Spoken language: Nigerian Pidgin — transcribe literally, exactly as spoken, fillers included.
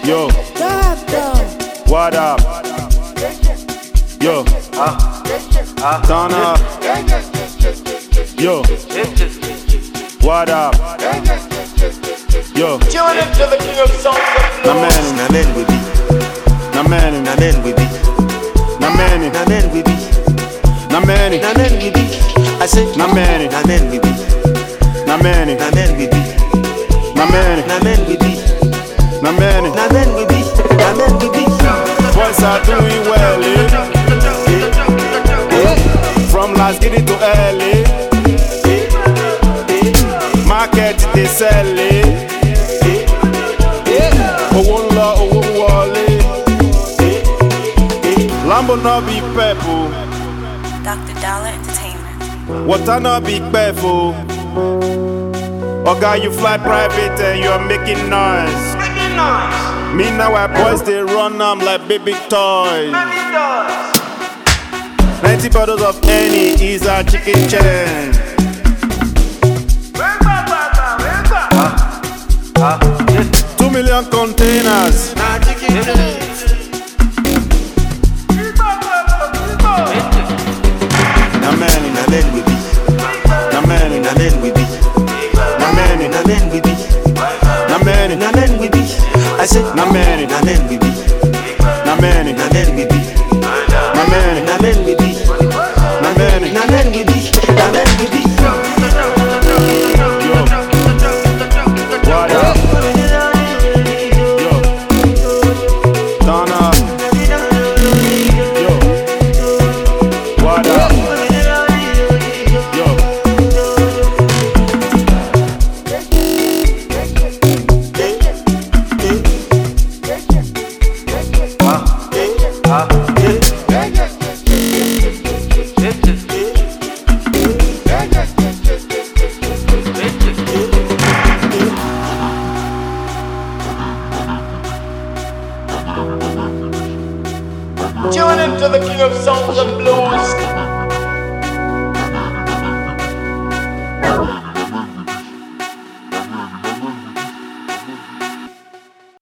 Yo, what up? Yo, turn up. Yo, what up? Yo, Tune into the king of sounds of na blues. man, Na men we be, na man, na men we be, na man, na men we be, na man, na men we be. I say na man, na men we be, na man, na men we be, na man, na men we be, na man. na men we be, na men we be. Boys are doing well, eh? From last giddy to early. Market they sell it. Owó ńlá, owó wọlé. Lambo no be purple, Doctor Dollar Entertainment. water no be purple. Oga, you fly private and you're making noise. Making noise. Me now our boys they run am like baby toys. Baby does. ninety bottles of any is a chicken chain. Two million containers. Na chicken change, Na man, na men we be, na man, na men we be, na man, na men we be, na man, na men we be. I say na man, na men we be, na man, na men we be, na man, na men we be, na man. na men we be, na men we be. Yo, what up? Yo, turn up. Yo, what up? Yo. Tune into the king of sounds of blues.